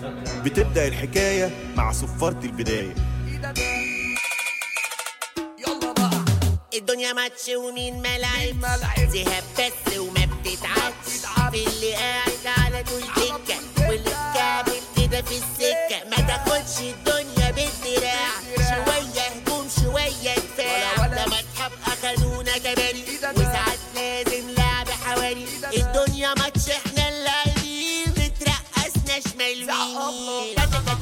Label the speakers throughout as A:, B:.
A: بتبدأ الحكاية مع صفارة البداية.
B: الدنيا ماتش ومين ملعب زهاب بس وما بتتعدش في اللي قاعد على طول دكة واللي كامل كده في السكة. ما تاخدش الدنيا بالدراع، شوية هجوم شوية دفاع. لما اصحاب اخدونا كباري وساعات لازم لعب حوالي. الدنيا ماتش احنا اللاعبين بترقصنا شمال ويمين.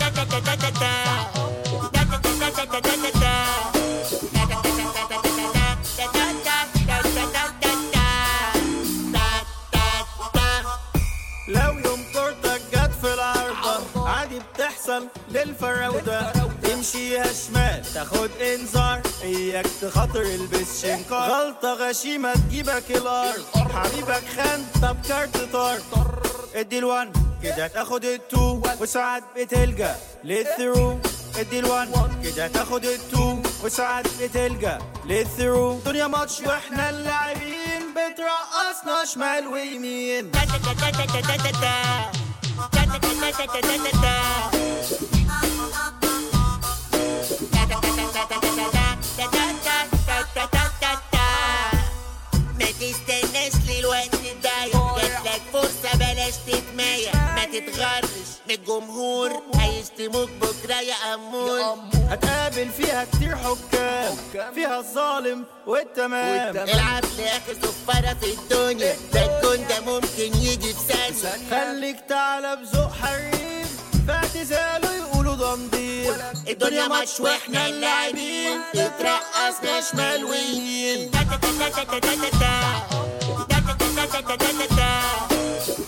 C: لو يوم كورتك جت في العارضة عادي بتحصل للفراودة. تمشيها شمال تاخد انذار، اياك تخاطر البس شنكار. غلطة غشيمة تجيبك الارض، حبيبك خان طب كارت طار. ادي الوان كده تاخد التو، وساعات بتلجأ للثرو. ادي الوان كده تاخد التو، وساعات بتلجأ للثرو. دنيا ماتش واحنا اللاعبين بترقصنا شمال ويمين.
B: ما تستناش للوقت الضايع، جاتلك فرصة بلاش تتمايع. ما تتغرش من الجمهور هيشتموك بكرة يا أمور.
C: هتقابل فيها كتير حكام، فيها الظالم والتمام.
B: العب لآخر صفارة في الدنيا، ده الجون ده ممكن يجي في ثانية.
C: خليك تعالى بذوق حريم، فاعتزاله يقولوا ضمضير.
B: الدنيا ماتش واحنا اللاعبين اترقصنا شمال ويمين.